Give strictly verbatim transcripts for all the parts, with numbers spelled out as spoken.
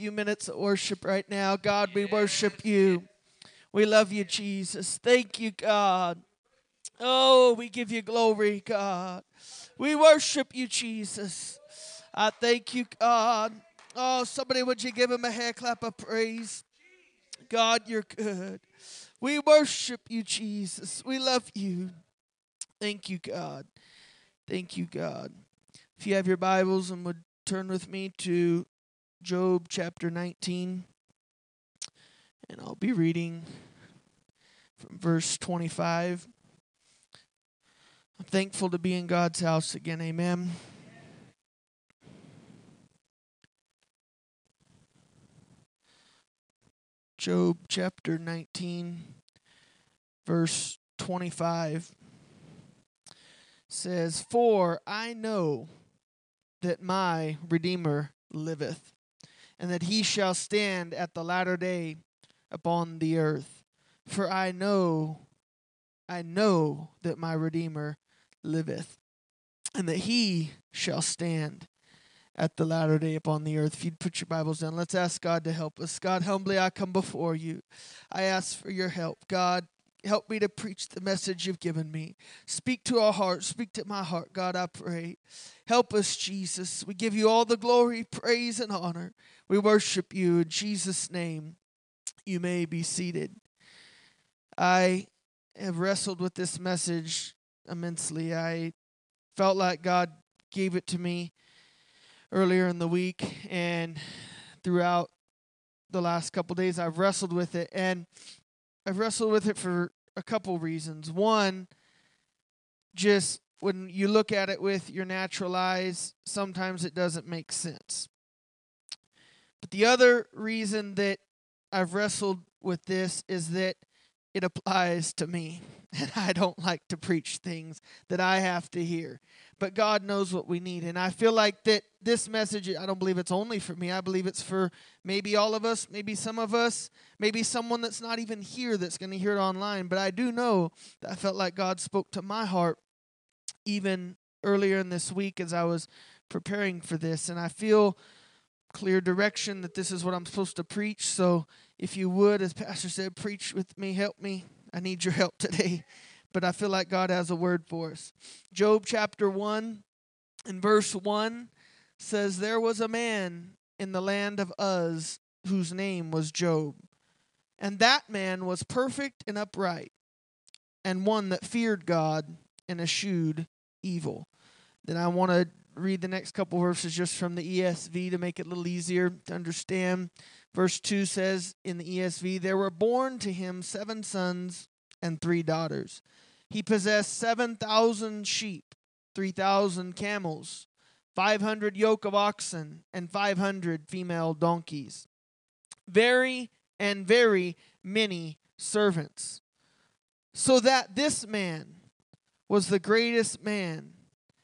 few minutes of worship right now. God, we worship you. We love you, Jesus. Thank you, God. Oh, we give you glory, God. We worship you, Jesus. I thank you, God. Oh, somebody, would you give him a hand clap of praise? God, you're good. We worship you, Jesus. We love you. Thank you, God. Thank you, God. If you have your Bibles and would turn with me to Job chapter nineteen, and I'll be reading from verse twenty-five. I'm thankful to be in God's house again. Amen. Job chapter nineteen, verse twenty-five says, "For I know that my Redeemer liveth, and that he shall stand at the latter day upon the earth. For I know, I know that my Redeemer liveth, and that he shall stand at the latter day upon the earth." If you'd put your Bibles down, let's ask God to help us. God, humbly I come before you. I ask for your help. God, help me to preach the message you've given me. Speak to our hearts. Speak to my heart, God, I pray. Help us, Jesus. We give you all the glory, praise, and honor. We worship you in Jesus' name. You may be seated. I have wrestled with this message immensely. I felt like God gave it to me earlier in the week, and throughout the last couple days I've wrestled with it, and I've wrestled with it for a couple reasons. One, just when you look at it with your natural eyes, sometimes it doesn't make sense. But the other reason that I've wrestled with this is that it applies to me, and I don't like to preach things that I have to hear. But God knows what we need, and I feel like that this message, I don't believe it's only for me. I believe it's for maybe all of us, maybe some of us, maybe someone that's not even here that's going to hear it online. But I do know that I felt like God spoke to my heart even earlier in this week as I was preparing for this, and I feel clear direction that this is what I'm supposed to preach. So if you would, as Pastor said, preach with me, help me. I need your help today. But I feel like God has a word for us. Job chapter one and verse one says, "There was a man in the land of Uz whose name was Job. And that man was perfect and upright, and one that feared God and eschewed evil." Then I want to read the next couple verses just from the E S V to make it a little easier to understand. Verse two says in the E S V, "There were born to him seven sons and three daughters. He possessed seven thousand sheep, three thousand camels, five hundred yoke of oxen, and five hundred female donkeys. Very and very many servants. So that this man was the greatest man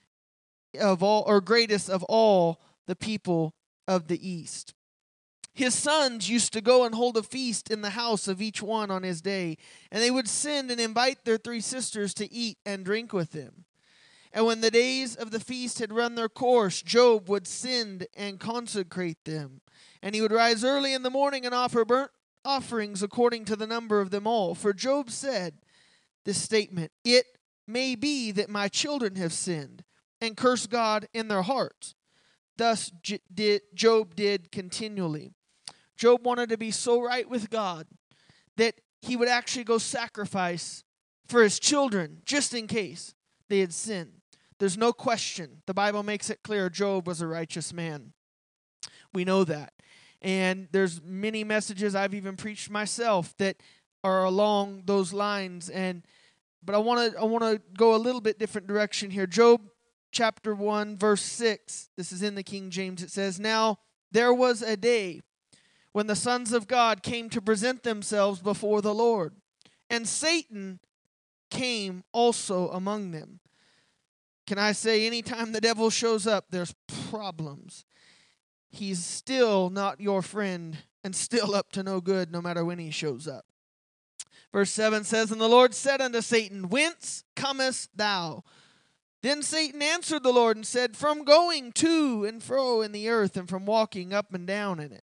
of all, or greatest of all the people of the East. His sons used to go and hold a feast in the house of each one on his day, and they would send and invite their three sisters to eat and drink with them. And when the days of the feast had run their course, Job would send and consecrate them. And he would rise early in the morning and offer burnt offerings according to the number of them all. For Job said this statement, 'It may be that my children have sinned and cursed God in their hearts.' Thus J- did Job did continually." Job wanted to be so right with God that he would actually go sacrifice for his children just in case they had sinned. There's no question. The Bible makes it clear Job was a righteous man. We know that. And there's many messages I've even preached myself that are along those lines. And but I want to I want to go a little bit different direction here. Job chapter one, verse six. This is in the King James. It says, "Now there was a day when the sons of God came to present themselves before the Lord, and Satan came also among them." Can I say, anytime the devil shows up, there's problems. He's still not your friend and still up to no good no matter when he shows up. Verse seven says, "And the Lord said unto Satan, Whence comest thou? Then Satan answered the Lord and said, From going to and fro in the earth, and from walking up and down in it.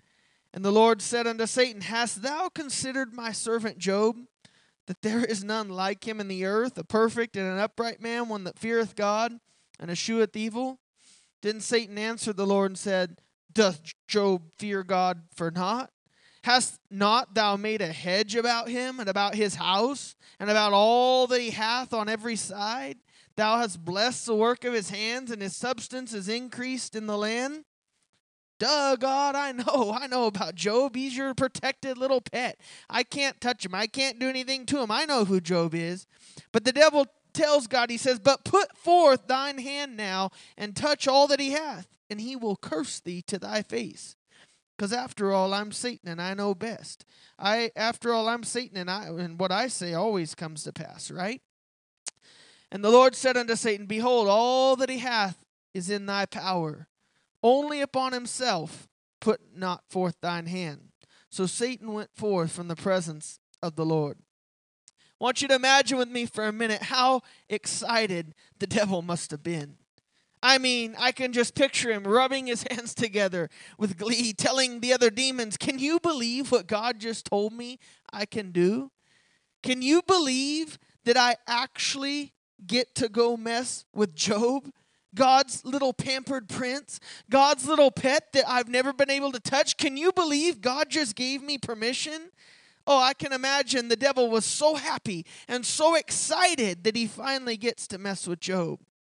And the Lord said unto Satan, Hast thou considered my servant Job, that there is none like him in the earth, a perfect and an upright man, one that feareth God and escheweth evil? Then Satan answered the Lord and said, Doth Job fear God for naught? Hast not thou made a hedge about him and about his house and about all that he hath on every side? Thou hast blessed the work of his hands, and his substance is increased in the land. Duh, God, I know. I know about Job. He's your protected little pet. I can't touch him. I can't do anything to him. I know who Job is. But the devil tells God, he says, But put forth thine hand now, and touch all that he hath, and he will curse thee to thy face. Because after all, I'm Satan, and I know best. I, after all, I'm Satan, and, I, and what I say always comes to pass, right? And the Lord said unto Satan, Behold, all that he hath is in thy power. Only upon himself put not forth thine hand. So Satan went forth from the presence of the Lord. I want you to imagine with me for a minute how excited the devil must have been. I mean, I can just picture him rubbing his hands together with glee, telling the other demons, Can you believe what God just told me I can do? Can you believe that I actually get to go mess with Job? God's little pampered prince, God's little pet that I've never been able to touch. Can you believe God just gave me permission? Oh, I can imagine the devil was so happy and so excited that he finally gets to mess with Job.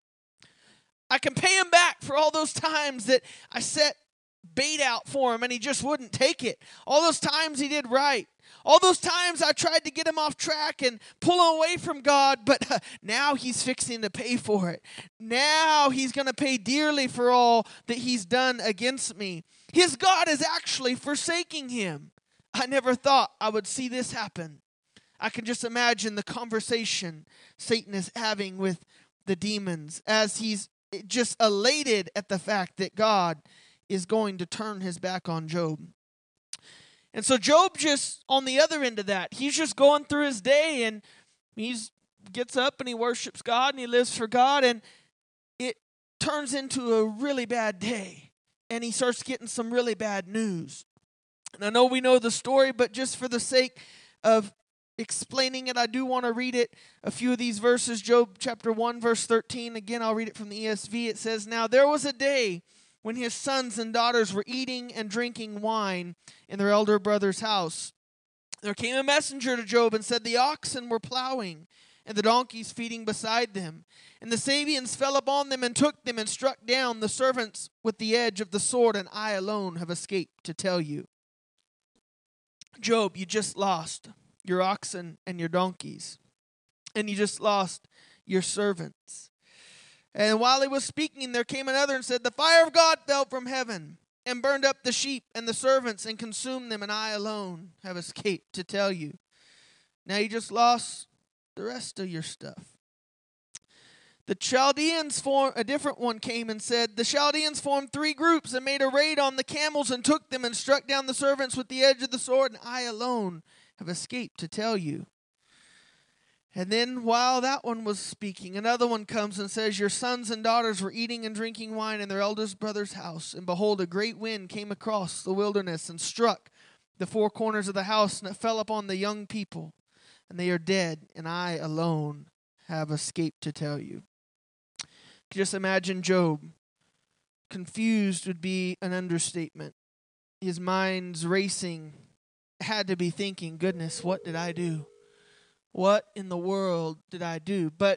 I can pay him back for all those times that I set bait out for him and he just wouldn't take it. All those times he did right. All those times I tried to get him off track and pull him away from God, but uh, now he's fixing to pay for it. Now he's going to pay dearly for all that he's done against me. His God is actually forsaking him. I never thought I would see this happen. I can just imagine the conversation Satan is having with the demons as he's just elated at the fact that God is going to turn his back on Job. And so Job just, on the other end of that, he's just going through his day and he gets up and he worships God and he lives for God, and it turns into a really bad day and he starts getting some really bad news. And I know we know the story, but just for the sake of explaining it, I do want to read it, a few of these verses. Job chapter one, verse thirteen. Again, I'll read it from the E S V. It says, Now there was a day when his sons and daughters were eating and drinking wine in their elder brother's house. There came a messenger to Job and said, The oxen were plowing, and the donkeys feeding beside them. And the Sabeans fell upon them and took them and struck down the servants with the edge of the sword, and I alone have escaped to tell you. Job, you just lost your oxen and your donkeys, and you just lost your servants. And while he was speaking, there came another and said, The fire of God fell from heaven and burned up the sheep and the servants and consumed them, and I alone have escaped to tell you. Now you just lost the rest of your stuff. The Chaldeans, form, a different one came and said, The Chaldeans formed three groups and made a raid on the camels and took them and struck down the servants with the edge of the sword, and I alone have escaped to tell you. And then while that one was speaking, another one comes and says, Your sons and daughters were eating and drinking wine in their eldest brother's house, and behold, a great wind came across the wilderness and struck the four corners of the house, and it fell upon the young people, and they are dead, and I alone have escaped to tell you. Just imagine Job. Confused would be an understatement. His mind's racing, had to be thinking, Goodness, what did I do? What in the world did I do? But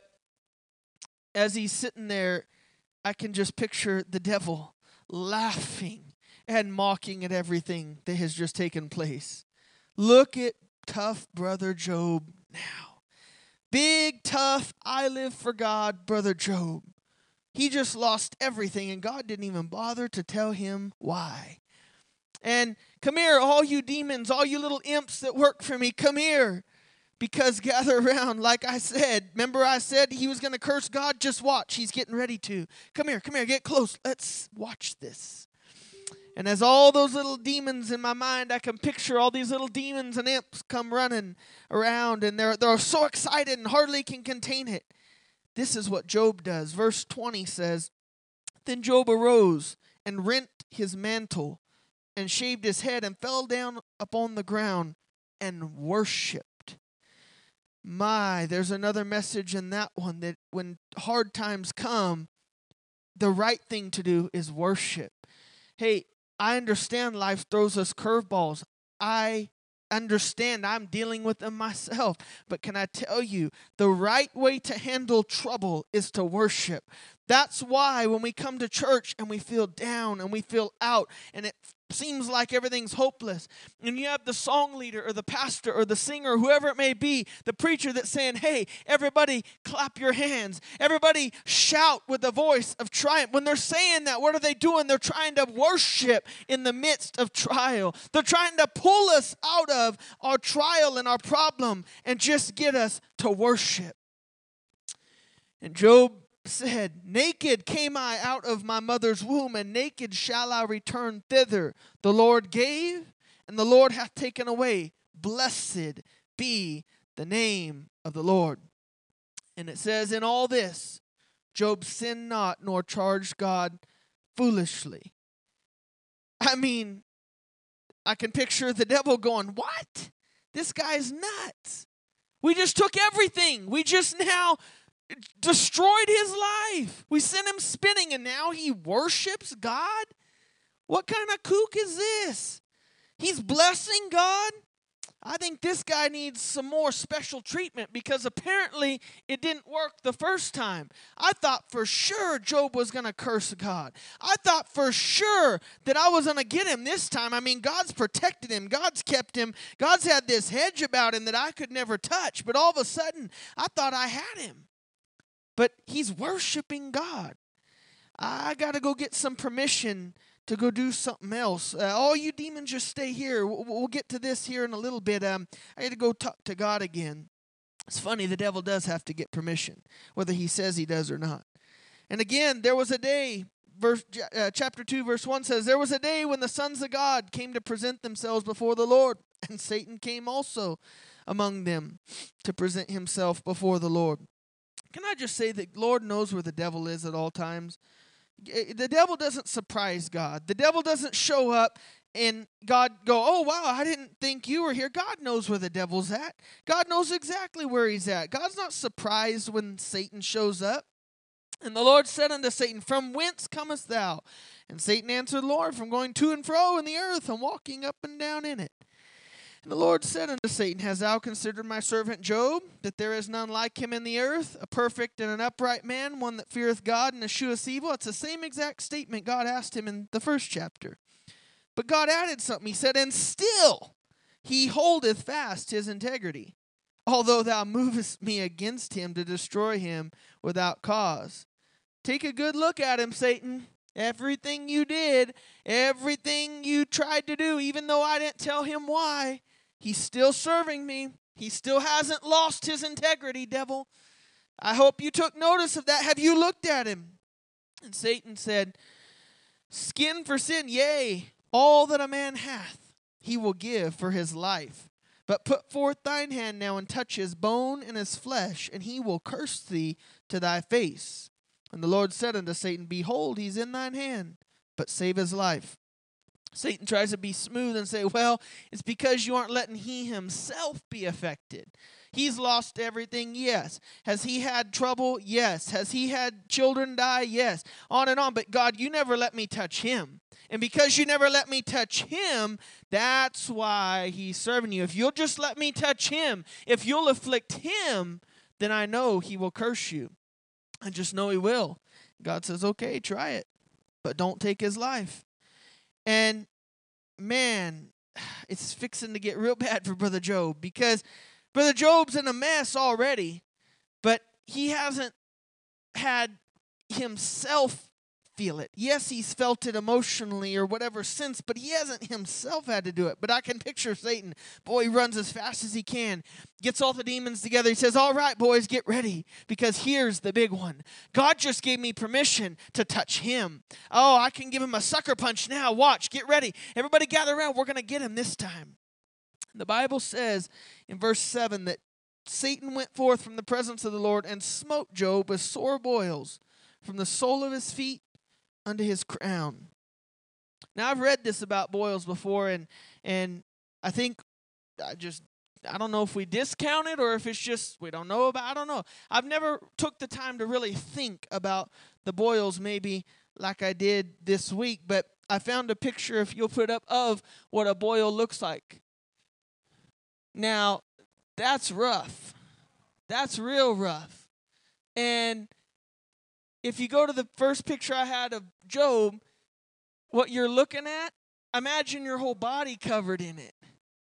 as he's sitting there, I can just picture the devil laughing and mocking at everything that has just taken place. Look at tough brother Job now. Big, tough, I live for God, brother Job. He just lost everything, and God didn't even bother to tell him why. And come here, all you demons, all you little imps that work for me, come here. Because gather around, like I said. Remember I said he was going to curse God? Just watch. He's getting ready to. Come here, come here, get close. Let's watch this. And as all those little demons in my mind, I can picture all these little demons and imps come running around, and they're, they're so excited and hardly can contain it. This is what Job does. Verse twenty says, Then Job arose and rent his mantle and shaved his head and fell down upon the ground and worshipped. My, there's another message in that one, that when hard times come, the right thing to do is worship. Hey, I understand life throws us curveballs. I understand I'm dealing with them myself. But can I tell you, the right way to handle trouble is to worship. That's why when we come to church and we feel down and we feel out and it seems like everything's hopeless, and you have the song leader or the pastor or the singer, whoever it may be, the preacher that's saying, hey, everybody clap your hands. Everybody shout with the voice of triumph. When they're saying that, what are they doing? They're trying to worship in the midst of trial. They're trying to pull us out of our trial and our problem and just get us to worship. And Job said, naked came I out of my mother's womb, and naked shall I return thither. The Lord gave, and the Lord hath taken away. Blessed be the name of the Lord. And it says, in all this, Job sinned not, nor charged God foolishly. I mean, I can picture the devil going, what? This guy's nuts. We just took everything. We just now destroyed his life. We sent him spinning, and now he worships God? What kind of kook is this? He's blessing God? I think this guy needs some more special treatment, because apparently it didn't work the first time. I thought for sure Job was going to curse God. I thought for sure that I was going to get him this time. I mean, God's protected him. God's kept him. God's had this hedge about him that I could never touch. But all of a sudden, I thought I had him. But he's worshiping God. I got to go get some permission to go do something else. Uh, all you demons, just stay here. We'll, we'll get to this here in a little bit. Um, I got to go talk to God again. It's funny, the devil does have to get permission, whether he says he does or not. And again, there was a day, verse, uh, chapter two, verse one says, there was a day when the sons of God came to present themselves before the Lord, and Satan came also among them to present himself before the Lord. Can I just say that Lord knows where the devil is at all times? The devil doesn't surprise God. The devil doesn't show up and God go, oh, wow, I didn't think you were here. God knows where the devil's at. God knows exactly where he's at. God's not surprised when Satan shows up. And the Lord said unto Satan, from whence comest thou? And Satan answered, Lord, from going to and fro in the earth and walking up and down in it. And the Lord said unto Satan, hast thou considered my servant Job, that there is none like him in the earth, a perfect and an upright man, one that feareth God and escheweth evil? It's the same exact statement God asked him in the first chapter. But God added something. He said, and still he holdeth fast his integrity, although thou movest me against him to destroy him without cause. Take a good look at him, Satan. Everything you did, everything you tried to do, even though I didn't tell him why, he's still serving me. He still hasn't lost his integrity, devil. I hope you took notice of that. Have you looked at him? And Satan said, skin for sin, yea, all that a man hath, he will give for his life. But put forth thine hand now and touch his bone and his flesh, and he will curse thee to thy face. And the Lord said unto Satan, behold, he's in thine hand, but save his life. Satan tries to be smooth and say, well, it's because you aren't letting he himself be affected. He's lost everything, yes. Has he had trouble? Yes. Has he had children die? Yes. On and on. But God, you never let me touch him. And because you never let me touch him, that's why he's serving you. If you'll just let me touch him, if you'll afflict him, then I know he will curse you. I just know he will. God says, okay, try it, but don't take his life. And man, it's fixing to get real bad for Brother Job, because Brother Job's in a mess already, but he hasn't had himself feel it. Yes, he's felt it emotionally or whatever since, but he hasn't himself had to do it. But I can picture Satan. Boy, he runs as fast as he can, gets all the demons together. He says, all right, boys, get ready, because here's the big one. God just gave me permission to touch him. Oh, I can give him a sucker punch now. Watch, get ready. Everybody gather around. We're going to get him this time. The Bible says in verse seven that Satan went forth from the presence of the Lord and smote Job with sore boils from the sole of his feet unto his crown. Now, I've read this about boils before, and and I think I just, I don't know if we discount it or if it's just we don't know about, I don't know. I've never took the time to really think about the boils maybe like I did this week, but I found a picture, if you'll put up, of what a boil looks like. Now, that's rough. That's real rough. And if you go to the first picture I had of Job, what you're looking at, imagine your whole body covered in it.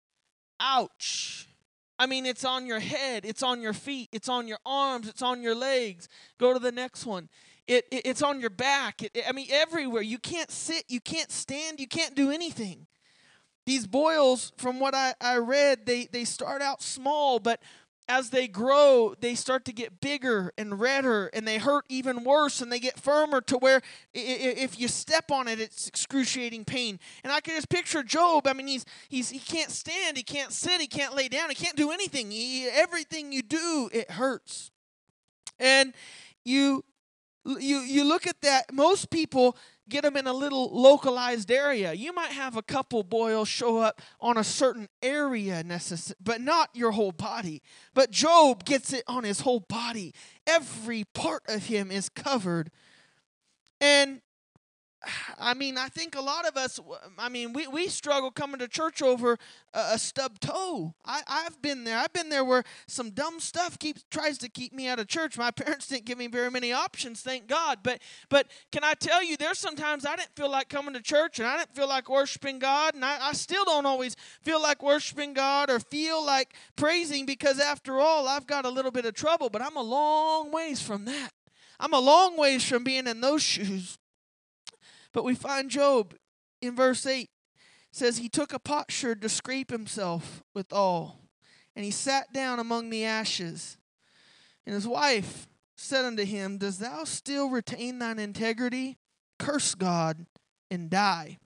Ouch. I mean, it's on your head, it's on your feet, it's on your arms, it's on your legs. Go to the next one. It, it It's on your back. It, I mean, everywhere. You can't sit, you can't stand, you can't do anything. These boils, from what I, I read, they, they start out small, but as they grow, they start to get bigger and redder, and they hurt even worse, and they get firmer to where if you step on it, it's excruciating pain. And I can just picture Job. I mean, he's he's he can't stand, he can't sit, he can't lay down, he can't do anything. He, everything you do, it hurts. And you you you look at that. Most people get them in a little localized area. You might have a couple boils show up on a certain area, necess- but not your whole body. But Job gets it on his whole body. Every part of him is covered. And I mean, I think a lot of us, I mean, we, we struggle coming to church over a, a stubbed toe. I, I've been there. I've been there where some dumb stuff keeps tries to keep me out of church. My parents didn't give me very many options, thank God. But but can I tell you, there's sometimes I didn't feel like coming to church, and I didn't feel like worshiping God, and I, I still don't always feel like worshiping God or feel like praising, because after all, I've got a little bit of trouble, but I'm a long ways from that. I'm a long ways from being in those shoes. But we find Job in verse eight says he took a potsherd to scrape himself withal, and he sat down among the ashes. And his wife said unto him, Dost thou still retain thine integrity? Curse God and die.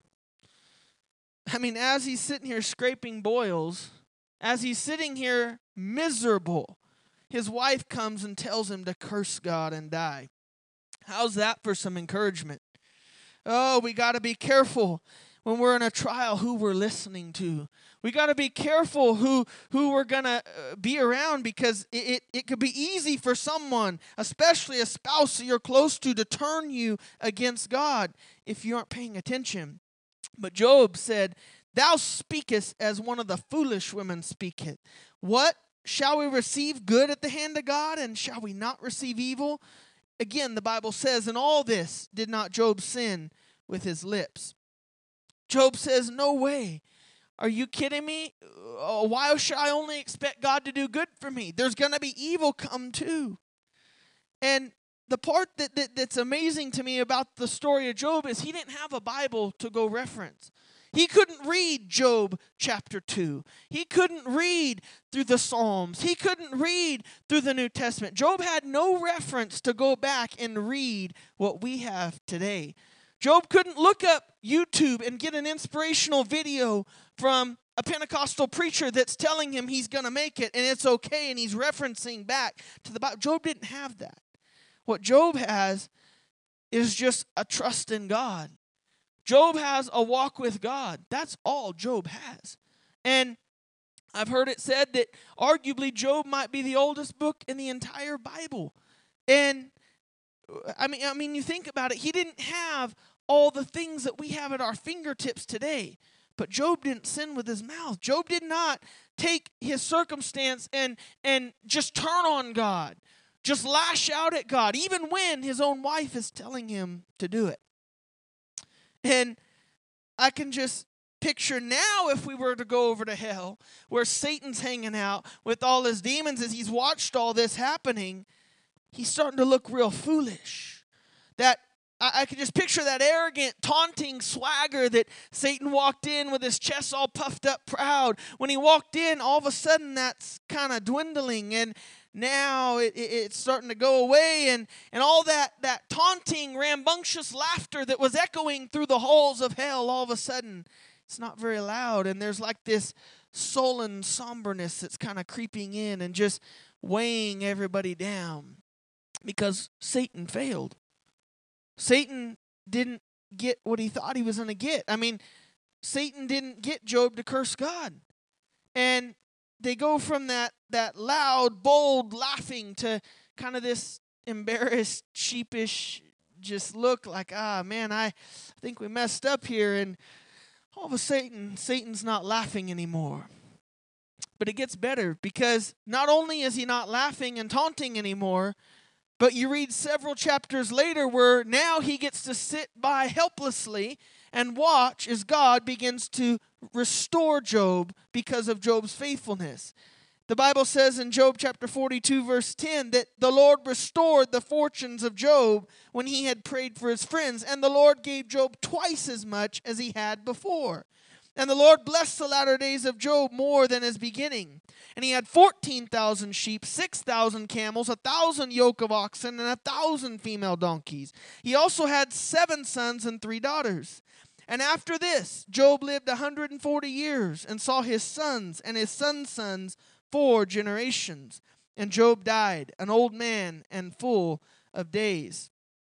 I mean, as he's sitting here scraping boils, as he's sitting here miserable, his wife comes and tells him to curse God and die. How's that for some encouragement? Oh, we got to be careful when we're in a trial who we're listening to. We got to be careful who who we're going to uh, be around, because it, it, it could be easy for someone, especially a spouse that you're close to, to turn you against God if you aren't paying attention. But Job said, Thou speakest as one of the foolish women speaketh. What? Shall we receive good at the hand of God, and shall we not receive evil? Again, the Bible says, in all this did not Job sin with his lips. Job says, no way. Are you kidding me? Uh, why should I only expect God to do good for me? There's going to be evil come too. And the part that, that that's amazing to me about the story of Job is he didn't have a Bible to go reference. He couldn't read Job chapter two. He couldn't read through the Psalms. He couldn't read through the New Testament. Job had no reference to go back and read what we have today. Job couldn't look up YouTube and get an inspirational video from a Pentecostal preacher that's telling him he's going to make it and it's okay, and he's referencing back to the Bible. Job didn't have that. What Job has is just a trust in God. Job has a walk with God. That's all Job has. And I've heard it said that arguably Job might be the oldest book in the entire Bible. And I mean, I mean, you think about it, he didn't have all the things that we have at our fingertips today. But Job didn't sin with his mouth. Job did not take his circumstance and, and just turn on God, just lash out at God, even when his own wife is telling him to do it. And I can just picture now, if we were to go over to hell, where Satan's hanging out with all his demons, as he's watched all this happening, he's starting to look real foolish. That I, I can just picture that arrogant, taunting swagger that Satan walked in with his chest all puffed up, proud. When he walked in, all of a sudden that's kind of dwindling, and now it, it, it's starting to go away, and, and all that, that taunting, rambunctious laughter that was echoing through the halls of hell, all of a sudden, it's not very loud, and there's like this sullen somberness that's kind of creeping in and just weighing everybody down, because Satan failed. Satan didn't get what he thought he was going to get. I mean, Satan didn't get Job to curse God. And they go from that, that loud, bold laughing to kind of this embarrassed, sheepish, just look like, ah, man, I think we messed up here. And all of a sudden, Satan's not laughing anymore. But it gets better, because not only is he not laughing and taunting anymore, but you read several chapters later where now he gets to sit by helplessly and watch as God begins to restore Job because of Job's faithfulness. The Bible says in Job chapter forty-two, verse ten, that the Lord restored the fortunes of Job when he had prayed for his friends, and the Lord gave Job twice as much as he had before. And the Lord blessed the latter days of Job more than his beginning. And he had fourteen thousand sheep, six thousand camels, a thousand yoke of oxen, and a thousand female donkeys. He also had seven sons and three daughters. And after this, Job lived one hundred forty years and saw his sons and his sons' sons four generations. And Job died, an old man and full of days.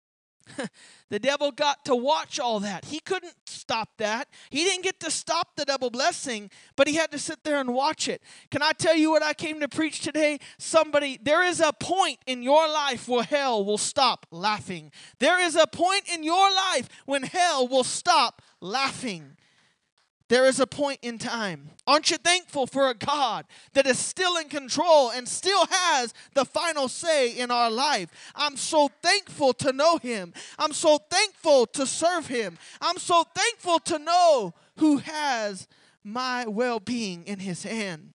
The devil got to watch all that. He couldn't stop that. He didn't get to stop the double blessing, but he had to sit there and watch it. Can I tell you what I came to preach today? Somebody, there is a point in your life where hell will stop laughing. There is a point in your life when hell will stop laughing. There is a point in time. Aren't you thankful for a God that is still in control and still has the final say in our life? I'm so thankful to know him. I'm so thankful to serve him. I'm so thankful to know who has my well-being in his hand.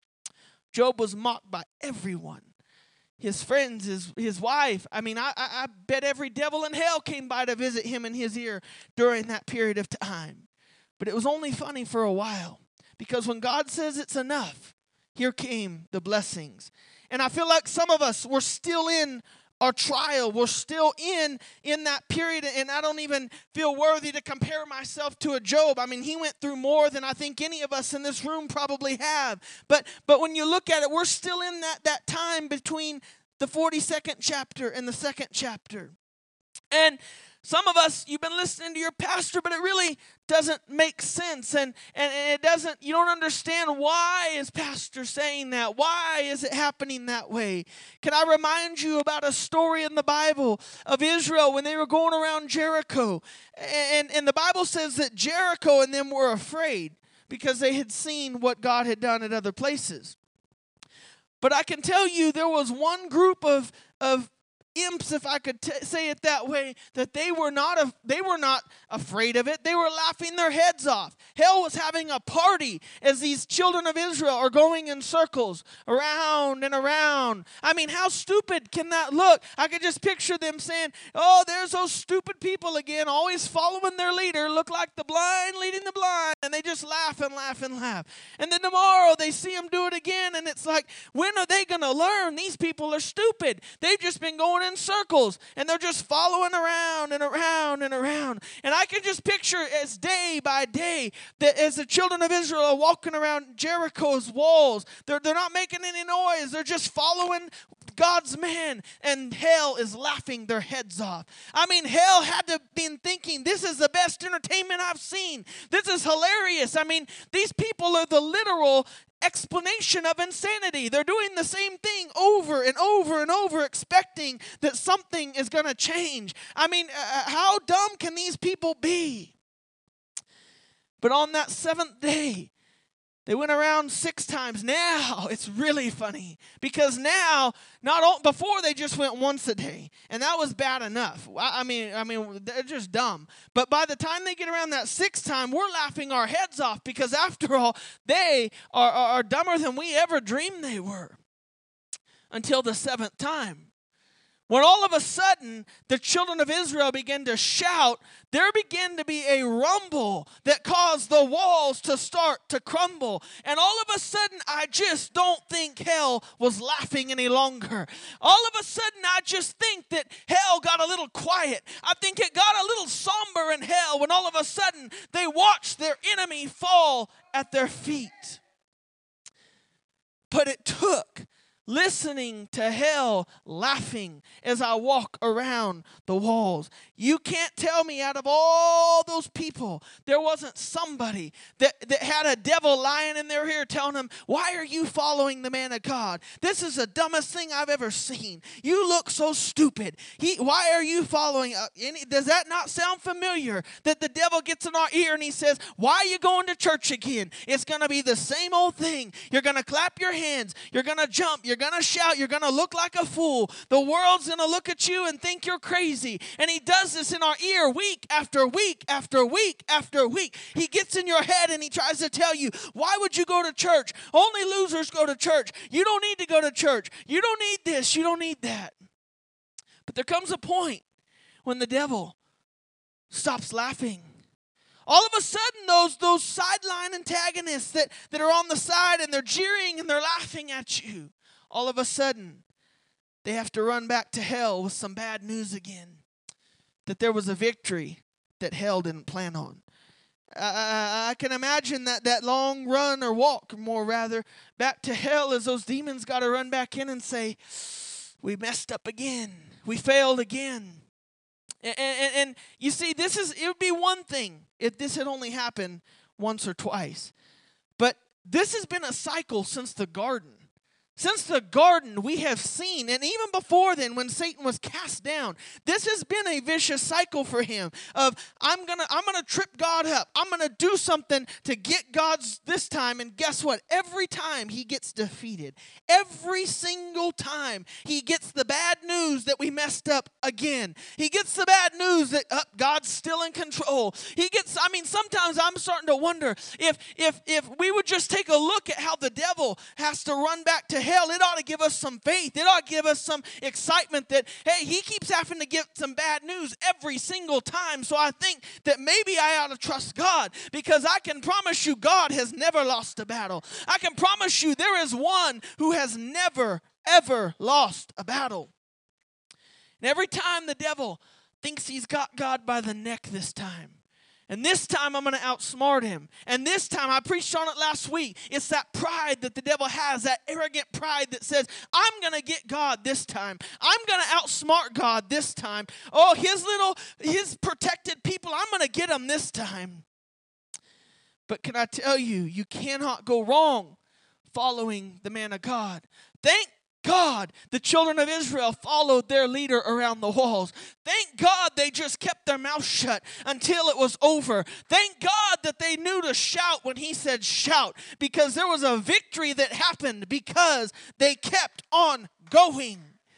Job was mocked by everyone. His friends, his, his wife. I mean, I, I, I bet every devil in hell came by to visit him in his ear during that period of time. But it was only funny for a while, because when God says it's enough, here came the blessings. And I feel like some of us, we're still in our trial. We're still in, in that period, and I don't even feel worthy to compare myself to a Job. I mean, he went through more than I think any of us in this room probably have. But but when you look at it, we're still in that, that time between the forty-second chapter and the second chapter. And some of us, you've been listening to your pastor, but it really doesn't make sense. And, and it doesn't, you don't understand why is pastor saying that? Why is it happening that way? Can I remind you about a story in the Bible of Israel when they were going around Jericho? And, and the Bible says that Jericho and them were afraid because they had seen what God had done at other places. But I can tell you there was one group of, of imps, if I could t- say it that way, that they were not a, they were not afraid of it. They were laughing their heads off. Hell was having a party as these children of Israel are going in circles around and around. I mean, how stupid can that look? I could just picture them saying, oh, there's those stupid people again, always following their leader, look like the blind leading the blind, and they just laugh and laugh and laugh. And then tomorrow they see them do it again, and it's like, when are they going to learn? These people are stupid. They've just been going in circles, and they're just following around and around and around. And I can just picture as day by day that as the children of Israel are walking around Jericho's walls, they're, they're not making any noise. They're just following God's man, and hell is laughing their heads off. I mean, hell had to have been thinking, this is the best entertainment I've seen. This is hilarious. I mean, these people are the literal explanation of insanity. They're doing the same thing over and over and over, expecting that something is going to change. I mean, uh, how dumb can these people be? But on that seventh day, they went around six times. Now it's really funny, because now, not all, before they just went once a day, and that was bad enough. I, I mean, I mean, they're just dumb. But by the time they get around that sixth time, we're laughing our heads off, because after all, they are, are, are dumber than we ever dreamed they were. Until the seventh time, when all of a sudden the children of Israel began to shout, there began to be a rumble that caused the walls to start to crumble. And all of a sudden, I just don't think hell was laughing any longer. All of a sudden, I just think that hell got a little quiet. I think it got a little somber in hell when all of a sudden they watched their enemy fall at their feet. But it took listening to hell laughing as I walk around the walls. You can't tell me out of all those people there wasn't somebody that, that had a devil lying in their ear telling them, why are you following the man of God? This is the dumbest thing I've ever seen. You look so stupid. He, why are you following? Uh, any, does that not sound familiar? That the devil gets in our ear and he says, why are you going to church again? It's going to be the same old thing. You're going to clap your hands. You're going to jump. You're going to shout. You're going to look like a fool. The world's going to look at you and think you're crazy. And he does this in our ear week after week after week after week. He gets in your head and he tries to tell you, why would you go to church? Only losers go to church. You don't need to go to church. You don't need this. You don't need that. But there comes a point when the devil stops laughing. All of a sudden, those, those sideline antagonists that, that are on the side and they're jeering and they're laughing at you, all of a sudden, they have to run back to hell with some bad news again. That there was a victory that hell didn't plan on. I, I can imagine that, that long run or walk, more rather, back to hell as those demons got to run back in and say, we messed up again. We failed again. And, and, and you see, this is it would be one thing if this had only happened once or twice. But this has been a cycle since the garden. Since the garden, we have seen, and even before then, when Satan was cast down, this has been a vicious cycle for him of, I'm gonna, I'm gonna trip God up. I'm gonna do something to get God's this time, and guess what? Every time he gets defeated, every single time he gets the bad news that we messed up again. He gets the bad news that oh, God's still in control. He gets, I mean, sometimes I'm starting to wonder if, if, if we would just take a look at how the devil has to run back to hell, it ought to give us some faith. It ought to give us some excitement that, hey, he keeps having to get some bad news every single time. So I think that maybe I ought to trust God, because I can promise you God has never lost a battle. I can promise you there is one who has never, ever lost a battle. And every time the devil thinks he's got God by the neck this time, and this time I'm going to outsmart him. And this time, I preached on it last week, it's that pride that the devil has, that arrogant pride that says, I'm going to get God this time. I'm going to outsmart God this time. Oh, his little, his protected people, I'm going to get them this time. But can I tell you, you cannot go wrong following the man of God. Thank God, the children of Israel followed their leader around the walls. Thank God they just kept their mouth shut until it was over. Thank God that they knew to shout when he said shout, because there was a victory that happened because they kept on going.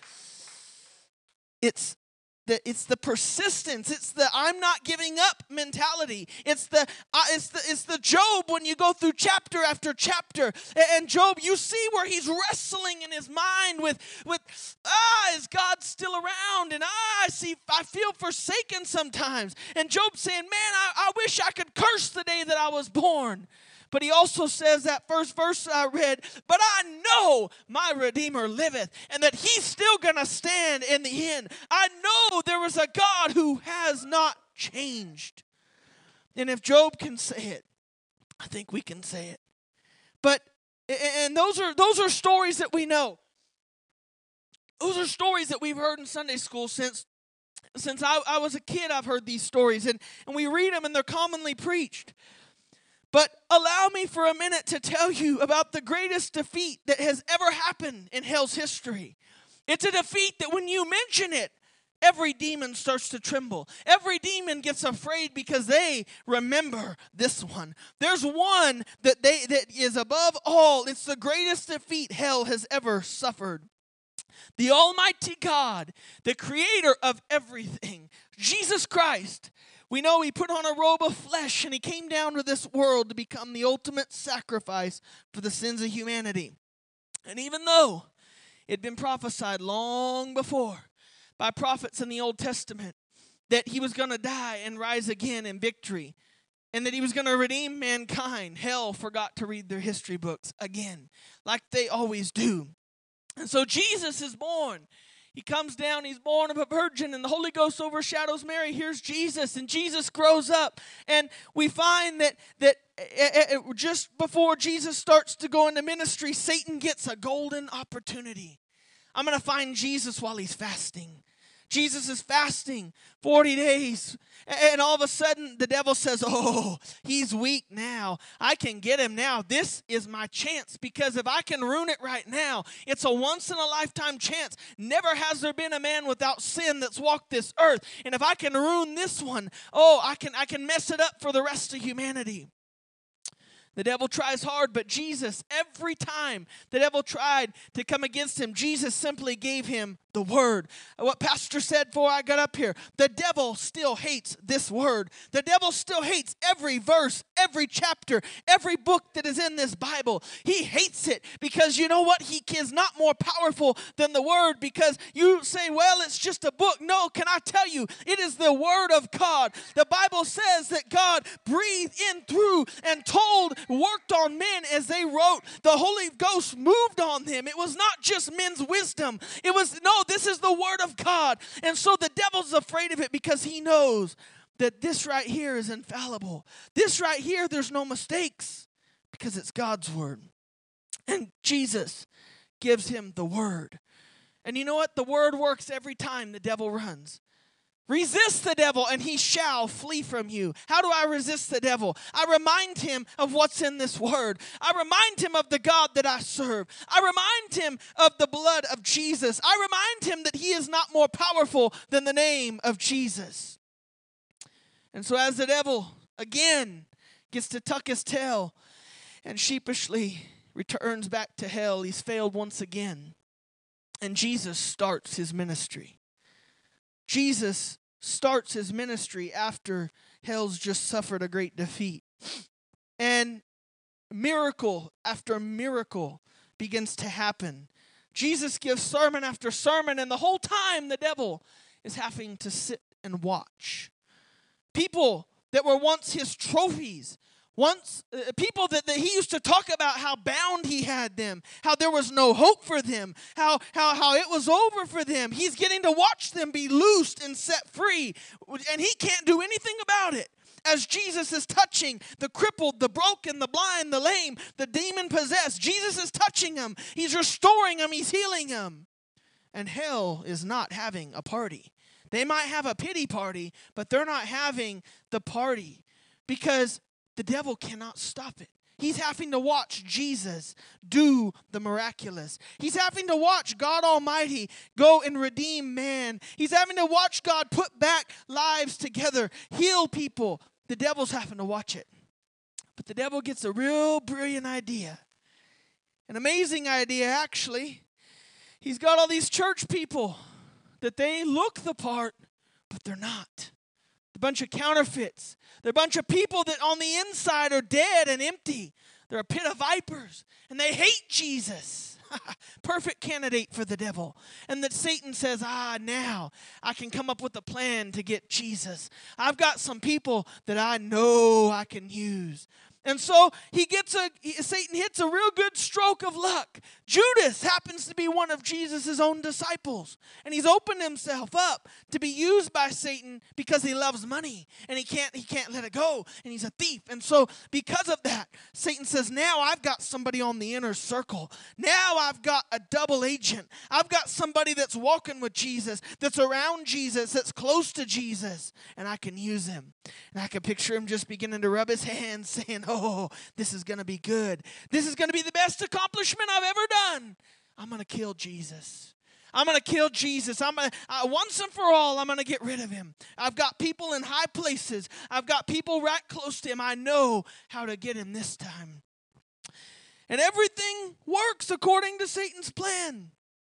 It's The, it's the persistence. It's the I'm not giving up mentality. It's the uh, it's the it's the Job when you go through chapter after chapter. And, and Job, you see where he's wrestling in his mind with with ah, is God still around? And ah, I see I feel forsaken sometimes. And Job saying, man, I, I wish I could curse the day that I was born. But he also says that first verse I read, but I know my Redeemer liveth, and that he's still going to stand in the end. I know there is a God who has not changed. And if Job can say it, I think we can say it. But, and those are those are stories that we know. Those are stories that we've heard in Sunday school since, since I, I was a kid. I've heard these stories, and, and we read them, and they're commonly preached. But allow me for a minute to tell you about the greatest defeat that has ever happened in hell's history. It's a defeat that when you mention it, every demon starts to tremble. Every demon gets afraid because they remember this one. There's one that they that is above all. It's the greatest defeat hell has ever suffered. The Almighty God, the creator of everything, Jesus Christ. We know he put on a robe of flesh and he came down to this world to become the ultimate sacrifice for the sins of humanity. And even though it had been prophesied long before by prophets in the Old Testament that he was going to die and rise again in victory, and that he was going to redeem mankind, hell forgot to read their history books again, like they always do. And so Jesus is born. He comes down, he's born of a virgin, and the Holy Ghost overshadows Mary. Here's Jesus, and Jesus grows up. And we find that, that it, it, just before Jesus starts to go into ministry, Satan gets a golden opportunity. I'm going to find Jesus while he's fasting. Jesus is fasting forty days. And all of a sudden, the devil says, oh, he's weak now. I can get him now. This is my chance, because if I can ruin it right now, it's a once-in-a-lifetime chance. Never has there been a man without sin that's walked this earth. And if I can ruin this one, oh, I can, I can mess it up for the rest of humanity. The devil tries hard, but Jesus, every time the devil tried to come against him, Jesus simply gave him the word. What Pastor said before I got up here, the devil still hates this word. The devil still hates every verse, every chapter, every book that is in this Bible. He hates it because you know what? He is not more powerful than the word, because you say, well, it's just a book. No, can I tell you, it is the word of God. The Bible says that God breathed in through and told, worked on men as they wrote. The Holy Ghost moved on them. It was not just men's wisdom. It was, no, this is the word of God. And so the devil's afraid of it because he knows that this right here is infallible. This right here, there's no mistakes because it's God's word. And Jesus gives him the word. And you know what? The word works every time the devil runs. Resist the devil and he shall flee from you. How do I resist the devil? I remind him of what's in this word. I remind him of the God that I serve. I remind him of the blood of Jesus. I remind him that he is not more powerful than the name of Jesus. And so as the devil again gets to tuck his tail and sheepishly returns back to hell, he's failed once again. And Jesus starts his ministry. Jesus starts his ministry after hell's just suffered a great defeat. And miracle after miracle begins to happen. Jesus gives sermon after sermon, and the whole time the devil is having to sit and watch. People that were once his trophies, once uh, people that, that he used to talk about how bound he had them, how there was no hope for them, how, how, how it was over for them. He's getting to watch them be loosed and set free, and he can't do anything about it. As Jesus is touching the crippled, the broken, the blind, the lame, the demon-possessed, Jesus is touching them. He's restoring them. He's healing them. And hell is not having a party. They might have a pity party, but they're not having the party because the devil cannot stop it. He's having to watch Jesus do the miraculous. He's having to watch God Almighty go and redeem man. He's having to watch God put back lives together, heal people. The devil's having to watch it. But the devil gets a real brilliant idea. An amazing idea, actually. He's got all these church people that they look the part, but they're not. A bunch of counterfeits. They're a bunch of people that on the inside are dead and empty. They're a pit of vipers, and they hate Jesus. Perfect candidate for the devil. And that Satan says, ah, now I can come up with a plan to get Jesus. I've got some people that I know I can use. And so he gets a Satan hits a real good stroke of luck. Judas happens to be one of Jesus' own disciples. And he's opened himself up to be used by Satan because he loves money. And he can't, he can't let it go. And he's a thief. And so because of that, Satan says, now I've got somebody on the inner circle. Now I've got a double agent. I've got somebody that's walking with Jesus, that's around Jesus, that's close to Jesus. And I can use him. And I can picture him just beginning to rub his hands saying, oh, this is going to be good. This is going to be the best accomplishment I've ever done. I'm going to kill Jesus. I'm going to kill Jesus. I'm gonna, uh, once and for all, I'm going to get rid of him. I've got people in high places. I've got people right close to him. I know how to get him this time. And everything works according to Satan's plan.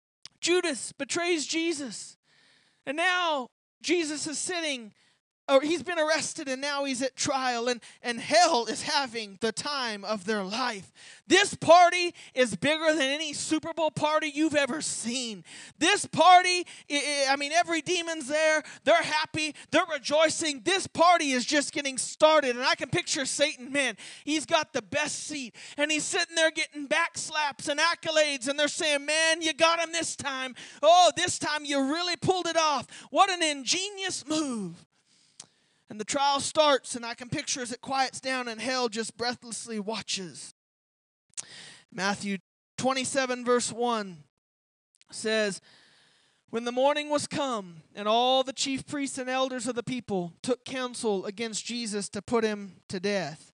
Judas betrays Jesus. And now Jesus is sitting Or he's been arrested and now he's at trial, and, and hell is having the time of their life. This party is bigger than any Super Bowl party you've ever seen. This party, I mean, every demon's there. They're happy. They're rejoicing. This party is just getting started. And I can picture Satan, man, he's got the best seat. And he's sitting there getting back slaps and accolades. And they're saying, man, you got him this time. Oh, this time you really pulled it off. What an ingenious move. And the trial starts, and I can picture as it quiets down and hell just breathlessly watches. Matthew twenty-seven verse one says, when the morning was come, and all the chief priests and elders of the people took counsel against Jesus to put him to death.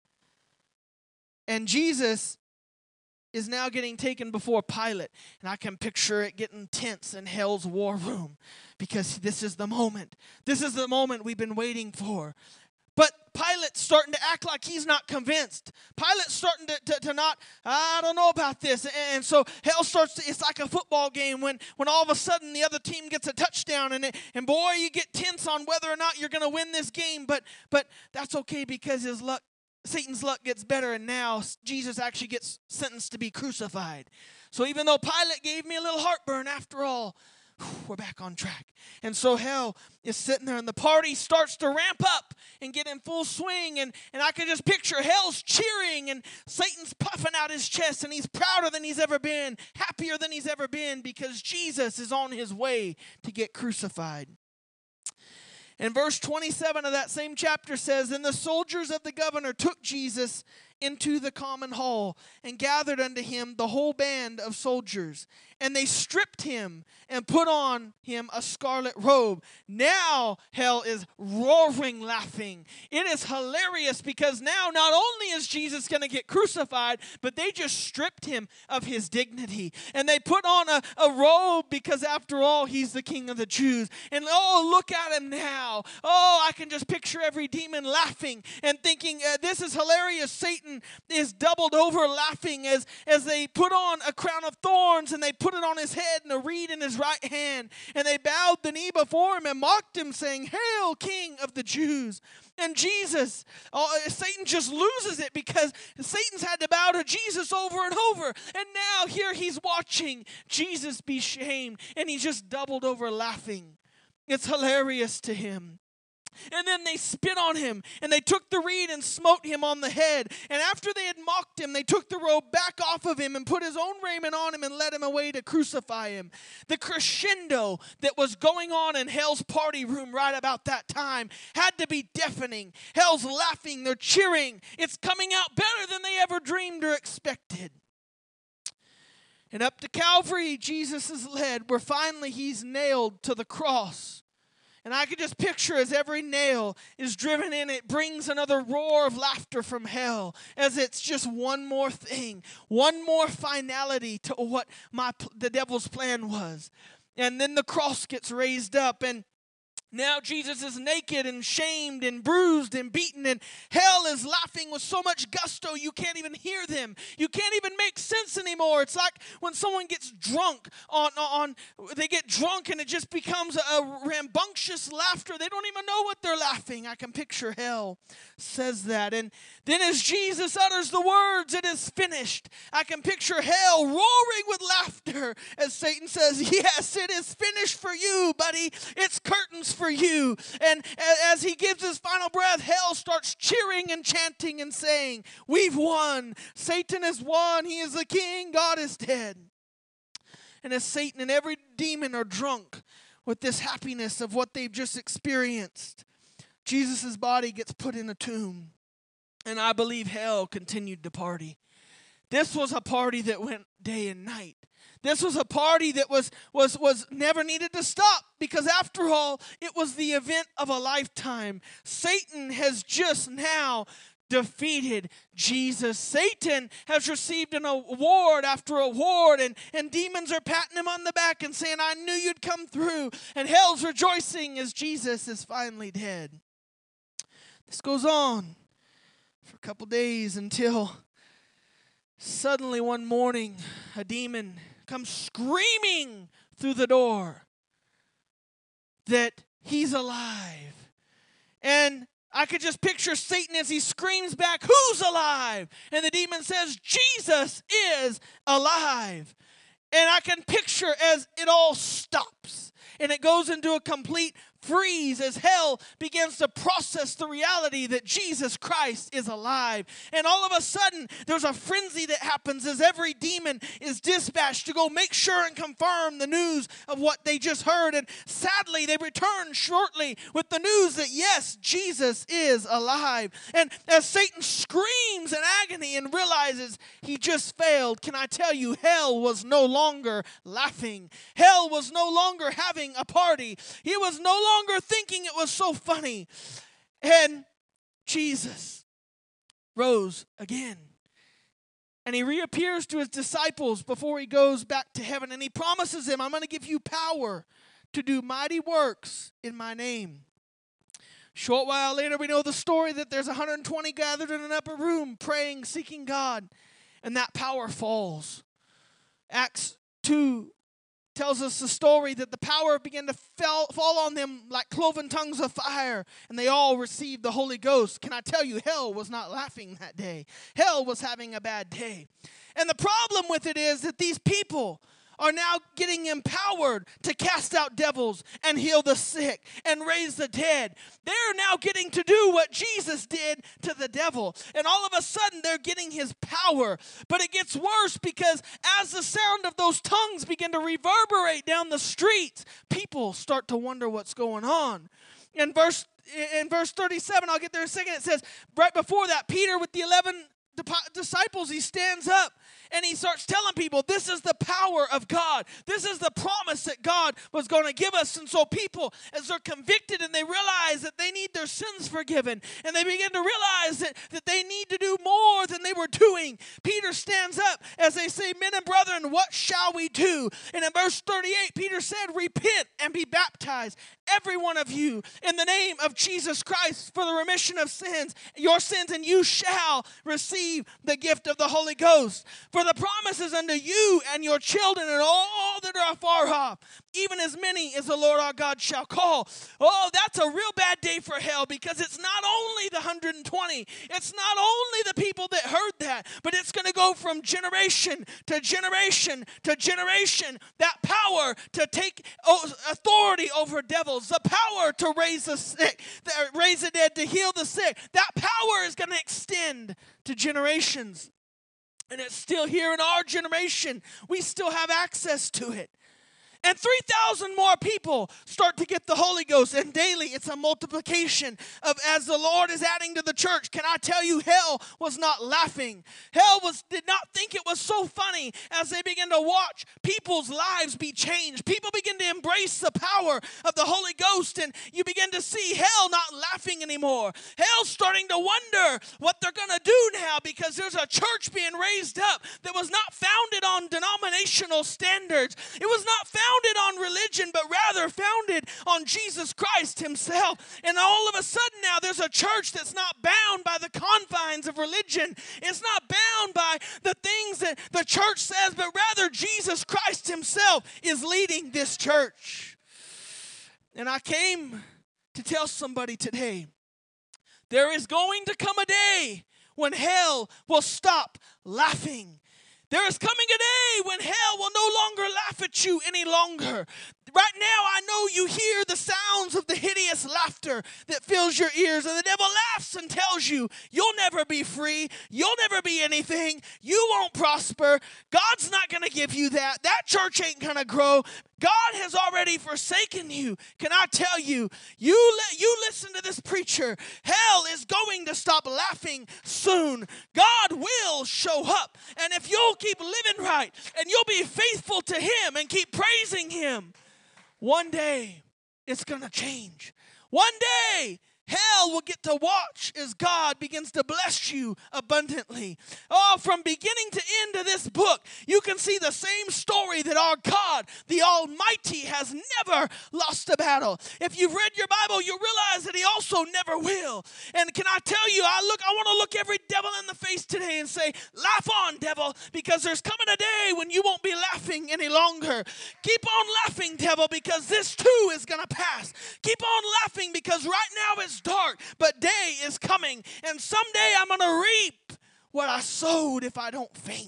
And Jesus is now getting taken before Pilate. And I can picture it getting tense in hell's war room, because this is the moment. This is the moment we've been waiting for. But Pilate's starting to act like he's not convinced. Pilate's starting to, to, to not, I don't know about this. And so hell starts to, it's like a football game when, when all of a sudden the other team gets a touchdown. And, and boy, you get tense on whether or not you're going to win this game. But, but that's okay, because his luck, Satan's luck gets better. And now Jesus actually gets sentenced to be crucified. So even though Pilate gave me a little heartburn, after all, we're back on track. And so hell is sitting there, and the party starts to ramp up and get in full swing. And, and I can just picture hell's cheering, and Satan's puffing out his chest, and he's prouder than he's ever been, happier than he's ever been, because Jesus is on his way to get crucified. And verse twenty-seven of that same chapter says, and the soldiers of the governor took Jesus into the common hall, and gathered unto him the whole band of soldiers. And they stripped him and put on him a scarlet robe. Now hell is roaring laughing. It is hilarious, because now not only is Jesus going to get crucified, but they just stripped him of his dignity. And they put on a, a robe, because after all, he's the King of the Jews. And oh, look at him now. Oh, I can just picture every demon laughing and thinking, uh, this is hilarious. Satan is doubled over laughing as, as they put on a crown of thorns, and they put it on his head and a reed in his right hand. And they bowed the knee before him and mocked him, saying, Hail, King of the Jews. And Jesus, oh, Satan just loses it, because Satan's had to bow to Jesus over and over. And now here he's watching Jesus be shamed, and he's just doubled over laughing. It's hilarious to him. And then they spit on him, and they took the reed and smote him on the head. And after they had mocked him, they took the robe back off of him and put his own raiment on him and led him away to crucify him. The crescendo that was going on in hell's party room right about that time had to be deafening. Hell's laughing, they're cheering. It's coming out better than they ever dreamed or expected. And up to Calvary, Jesus is led, where finally he's nailed to the cross. And I could just picture as every nail is driven in, it brings another roar of laughter from hell, as it's just one more thing, one more finality to what my the devil's plan was. And then the cross gets raised up, and now Jesus is naked and shamed and bruised and beaten, and hell is laughing with so much gusto you can't even hear them. You can't even make sense anymore. It's like when someone gets drunk on, on they get drunk and it just becomes a, a rambunctious laughter. They don't even know what they're laughing. I can picture hell says that. And then as Jesus utters the words, it is finished, I can picture hell roaring with laughter as Satan says, yes, it is finished for you, buddy. It's curtains for you. And as he gives his final breath, hell starts cheering and chanting and saying, we've won. Satan has won. He is the king. God is dead. And as Satan and every demon are drunk with this happiness of what they've just experienced, Jesus' body gets put in a tomb. And I believe hell continued to party. This was a party that went day and night. This was a party that was, was, was never needed to stop, because after all, it was the event of a lifetime. Satan has just now defeated Jesus. Satan has received an award after award, and, and demons are patting him on the back and saying, I knew you'd come through. And hell's rejoicing as Jesus is finally dead. This goes on for a couple days until suddenly one morning a demon comes screaming through the door that he's alive. And I could just picture Satan as he screams back, who's alive? And the demon says, Jesus is alive. And I can picture as it all stops and it goes into a complete freeze as hell begins to process the reality that Jesus Christ is alive. And all of a sudden, there's a frenzy that happens as every demon is dispatched to go make sure and confirm the news of what they just heard. And sadly, they return shortly with the news that yes, Jesus is alive. And as Satan screams in agony and realizes he just failed, can I tell you, hell was no longer laughing. Hell was no longer having a party. He was no longer thinking it was so funny. And Jesus rose again. And he reappears to his disciples before he goes back to heaven. And he promises them, I'm going to give you power to do mighty works in my name. Short while later, we know the story that there's one hundred twenty gathered in an upper room praying, seeking God. And that power falls. Acts two tells us the story that the power began to fell, fall on them like cloven tongues of fire, and they all received the Holy Ghost. Can I tell you, hell was not laughing that day. Hell was having a bad day. And the problem with it is that these people are now getting empowered to cast out devils and heal the sick and raise the dead. They're now getting to do what Jesus did to the devil. And all of a sudden, they're getting his power. But it gets worse because as the sound of those tongues begin to reverberate down the streets, people start to wonder what's going on. In verse, in verse thirty-seven, I'll get there in a second, it says, right before that, Peter with the eleven disciples, he stands up and he starts telling people, this is the power of God. This is the promise that God was going to give us. And so people, as they're convicted and they realize that they need their sins forgiven, and they begin to realize that, that they need to do more than they were doing, Peter stands up as they say, men and brethren, what shall we do? And in verse thirty-eight, Peter said, repent and be baptized, every one of you, in the name of Jesus Christ for the remission of sins, your sins, and you shall receive the gift of the Holy Ghost. For the promise is unto you and your children and all that are afar off, even as many as the Lord our God shall call. Oh, that's a real bad day for hell, because it's not only the one hundred twenty, it's not only the people that heard that, but it's going to go from generation to generation to generation. That power to take authority over devils, the power to raise the sick, raise the dead, to heal the sick, that power is going to extend to generations. And it's still here in our generation. We still have access to it. And three thousand more people start to get the Holy Ghost. And daily it's a multiplication of as the Lord is adding to the church. Can I tell you, hell was not laughing. Hell was did not think it was so funny as they begin to watch people's lives be changed. People begin to embrace the power of the Holy Ghost. And you begin to see hell not laughing anymore. Hell's starting to wonder what they're going to do now, because there's a church being raised up that was not founded on denominational standards. It was not founded on religion, but rather founded on Jesus Christ himself. And all of a sudden now there's a church that's not bound by the confines of religion. It's not bound by the things that the church says, but rather Jesus Christ himself is leading this church. And I came to tell somebody today, there is going to come a day when hell will stop laughing. There is coming a day when hell will no longer laugh at you any longer. Right now, I know you hear the sounds of the hideous laughter that fills your ears, and the devil laughs and tells you, you'll never be free, you'll never be anything, you won't prosper, God's not going to give you that, that church ain't going to grow, God has already forsaken you. Can I tell you, you, let, you listen to this preacher, hell is going to stop laughing soon. God will show up, and if you'll keep living right, and you'll be faithful to him and keep praising him, one day, it's going to change. One day, hell will get to watch as God begins to bless you abundantly. Oh, from beginning to end of this book, you can see the same story that our God, the Almighty, has never lost a battle. If you've read your Bible, you realize that he also never will. And can I tell you, I look, I want to look every devil in the face today and say, laugh on, devil, because there's coming a day when you won't be laughing any longer. Keep on laughing, devil, because this too is going to pass. Keep on laughing, because right now it's dark, but day is coming, and someday I'm going to reap what I sowed if I don't faint.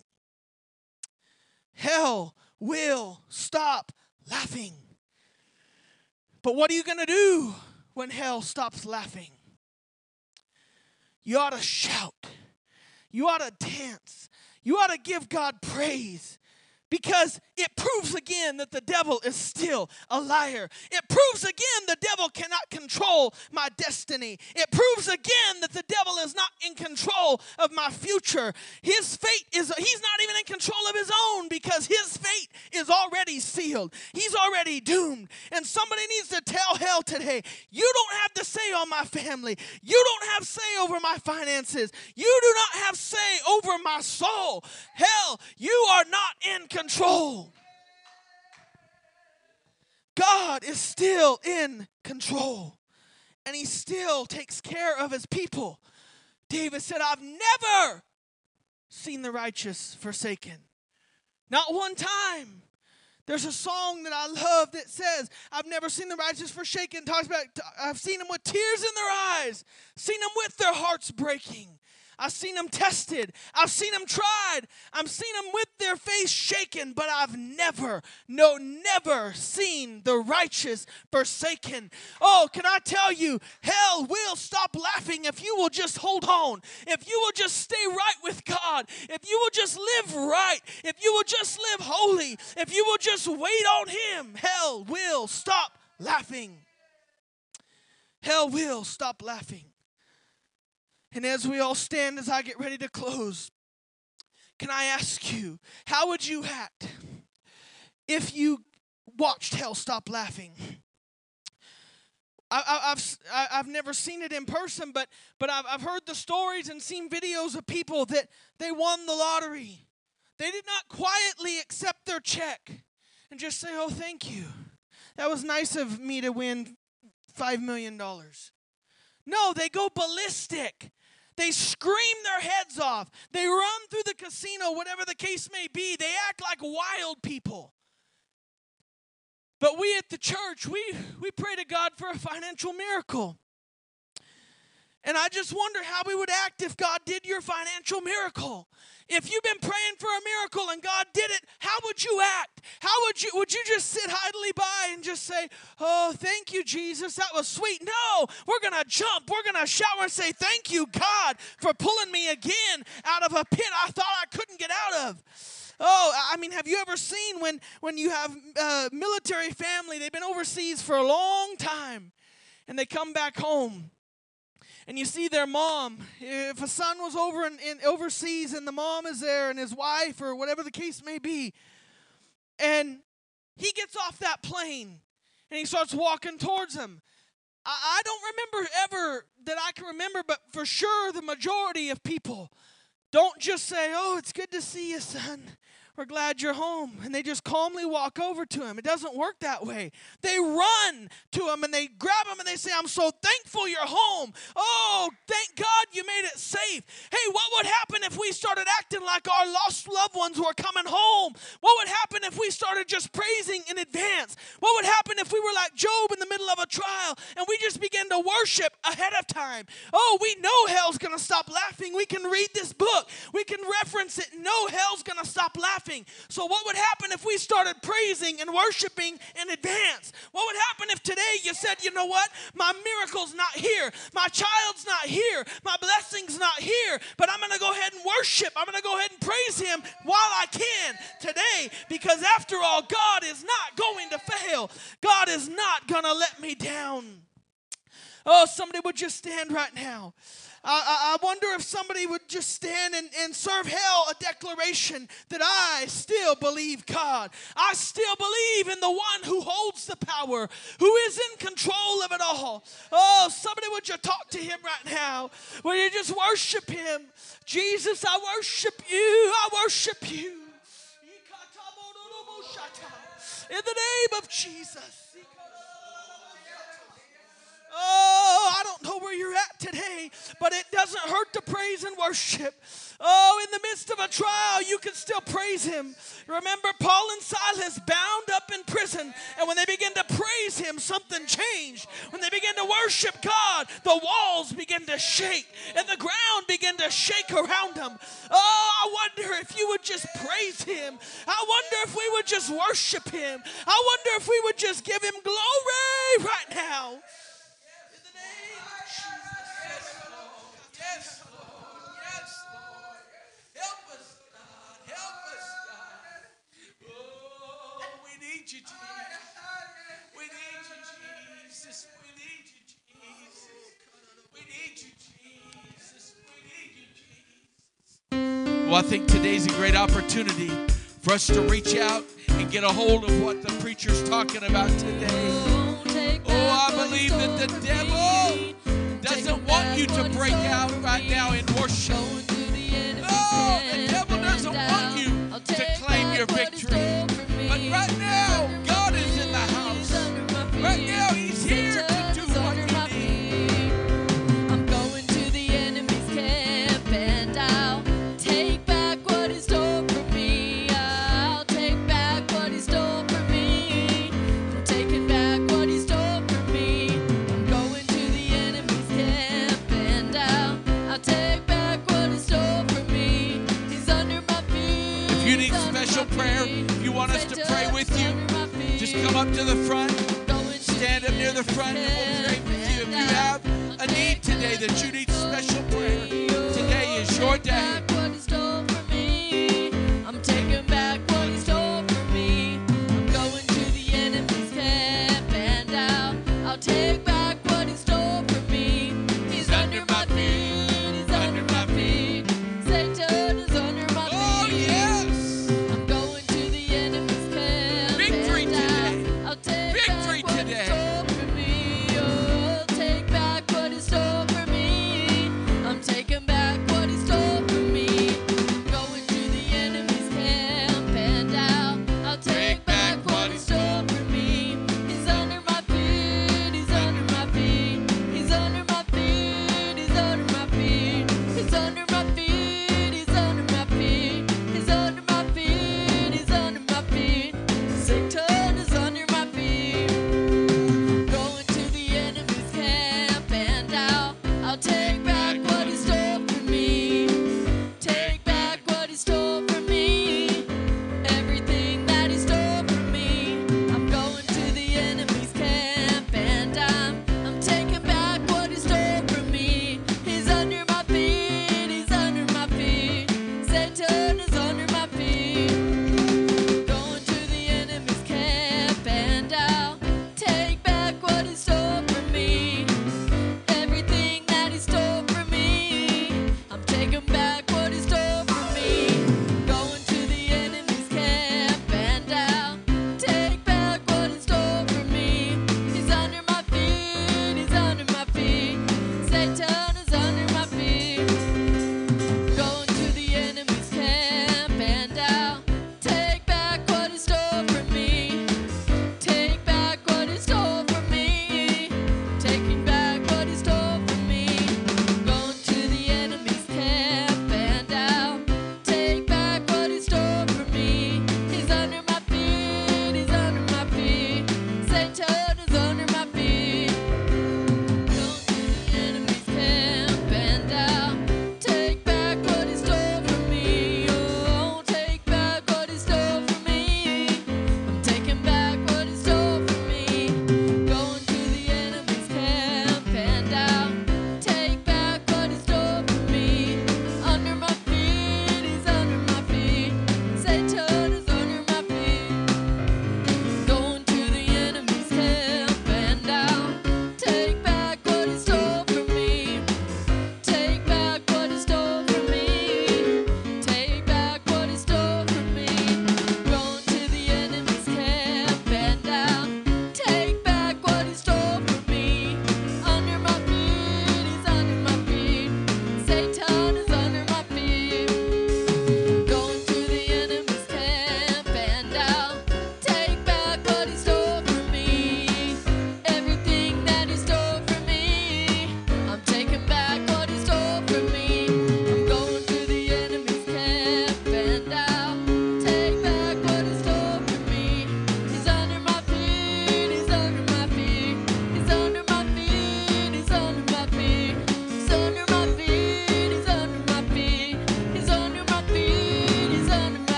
Hell will stop laughing. But what are you going to do when hell stops laughing? You ought to shout. You ought to dance. You ought to give God praise. Because it proves again that the devil is still a liar. It proves again the devil cannot control my destiny. It proves again that the devil is not in control of my future. His fate is, he's not even in control of his own, because his fate is already sealed. He's already doomed. And somebody needs to tell hell today, you don't have the say on my family. You don't have say over my finances. You do not have say over my soul. Hell, you are not in control. Control. God is still in control, and he still takes care of his people. David said, I've never seen the righteous forsaken. Not one time. There's a song that I love that says, I've never seen the righteous forsaken. Talks about, I've seen them with tears in their eyes, seen them with their hearts breaking. I've seen them tested. I've seen them tried. I've seen them with their face shaken, but I've never, no, never seen the righteous forsaken. Oh, can I tell you, hell will stop laughing if you will just hold on. If you will just stay right with God. If you will just live right. If you will just live holy. If you will just wait on him, hell will stop laughing. Hell will stop laughing. And as we all stand, as I get ready to close, can I ask you, how would you act if you watched hell stop laughing? I, I, I've I, I've never seen it in person, but but I've I've heard the stories and seen videos of people that they won the lottery. They did not quietly accept their check and just say, "Oh, thank you. That was nice of me to win five million dollars." No, they go ballistic. They scream their heads off. They run through the casino, whatever the case may be. They act like wild people. But we at the church, we, we pray to God for a financial miracle. And I just wonder how we would act if God did your financial miracle. If you've been praying for a miracle and God did it, how would you act? How would you, would you just sit idly by and just say, oh, thank you, Jesus, that was sweet? No, we're going to jump. We're going to shout and say, thank you, God, for pulling me again out of a pit I thought I couldn't get out of. Oh, I mean, have you ever seen when, when you have a military family, they've been overseas for a long time, and they come back home. And you see their mom, if a son was over in, in overseas and the mom is there and his wife or whatever the case may be, and he gets off that plane and he starts walking towards them. I, I don't remember ever that I can remember, but for sure the majority of people don't just say, oh, it's good to see you, son. We're glad you're home. And they just calmly walk over to him. It doesn't work that way. They run to him and they grab him and they say, I'm so thankful you're home. Oh, thank God you made it safe. Hey, what would happen if we started acting like our lost loved ones were coming home? What would happen if we started just praising in advance? What would happen if we were like Job in the middle of a trial and we just began to worship ahead of time? Oh, we know hell's going to stop laughing. We can read this book. We can reference it. No, hell's going to stop laughing. So what would happen if we started praising and worshiping in advance? What would happen if today you said, you know what? My miracle's not here. My child's not here. My blessing's not here. But I'm going to go ahead and worship. I'm going to go ahead and praise him while I can today. Because after all, God is not going to fail. God is not going to let me down. Oh, somebody would just stand right now. I, I wonder if somebody would just stand and, and serve hell a declaration that I still believe God. I still believe in the one who holds the power, who is in control of it all. Oh, somebody would you talk to him right now? Will you just worship him? Jesus, I worship you. I worship you. In the name of Jesus. Oh, I don't know where you're at today, but it doesn't hurt to praise and worship. Oh, in the midst of a trial, you can still praise him. Remember Paul and Silas bound up in prison, and when they began to praise him, something changed. When they began to worship God, the walls began to shake, and the ground began to shake around them. Oh, I wonder if you would just praise him. I wonder if we would just worship him. I wonder if we would just give him glory right now. In the name of Jesus. Yes, Lord. Yes, Lord. Help us, God. Help us, God. Oh, we need you, Jesus. We need you, Jesus. We need you, Jesus. We need you, Jesus. We need you, Jesus. Well, I think today's a great opportunity for us to reach out and get a hold of what the preacher's talking about today. Oh, I believe that the devil doesn't want you to break out right now in worship. Oh, the devil doesn't want you to claim your victory. But right now, God is in the house. Right now, he's here to do what you need. I'm going to the enemy's camp and I'll take back what he stole from me. I'll take back what he stole from me. I'm taking back what he stole from me. I'm going to the enemy's camp and I'll, I'll take back what he stole from me. He's under my feet. If you need special prayer, if you want us to pray with you, just come up to the front. Stand up near the front and we'll pray with you. If you have a need today that you need special prayer, today is your day. What he stole from me. I'm taking back what he stole from me. I'm going to the enemy's camp and I'll, I'll take back what he stole from me. He's under my feet. He's under my feet. Satan is under my feet. Oh, yes. I'm going to the enemy's camp. Victory and today. I'll, I'll take Victory back what today. he stole from me. Oh, I'll take back what he stole from me. I'm taking back what he stole from me.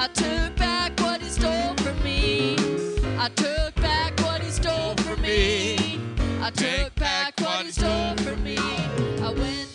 I took back what he stole from me. I took back what he stole from me. I took back what he stole from me. I went